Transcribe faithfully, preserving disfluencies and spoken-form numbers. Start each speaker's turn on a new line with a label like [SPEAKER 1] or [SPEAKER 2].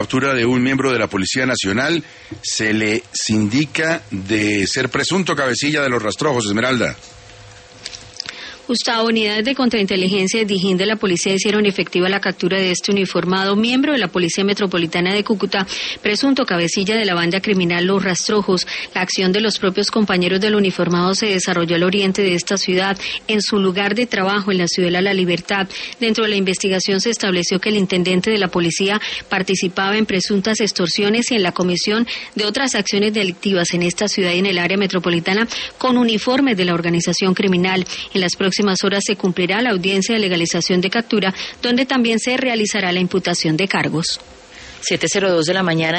[SPEAKER 1] Captura de un miembro de la Policía Nacional, se le indica de ser presunto cabecilla de los rastrojos. Esmeralda.
[SPEAKER 2] Gustavo, unidades de contrainteligencia y Dijín de la policía hicieron efectiva la captura de este uniformado miembro de la Policía Metropolitana de Cúcuta, presunto cabecilla de la banda criminal Los Rastrojos. La acción de los propios compañeros del uniformado se desarrolló al oriente de esta ciudad, en su lugar de trabajo en la Ciudadela La Libertad. Dentro de la investigación se estableció que el intendente de la policía participaba en presuntas extorsiones y en la comisión de otras acciones delictivas en esta ciudad y en el área metropolitana con uniformes de la organización criminal. En las próximas próximas horas se cumplirá la audiencia de legalización de captura, donde también se realizará la imputación de cargos.
[SPEAKER 3] siete cero dos de la mañana.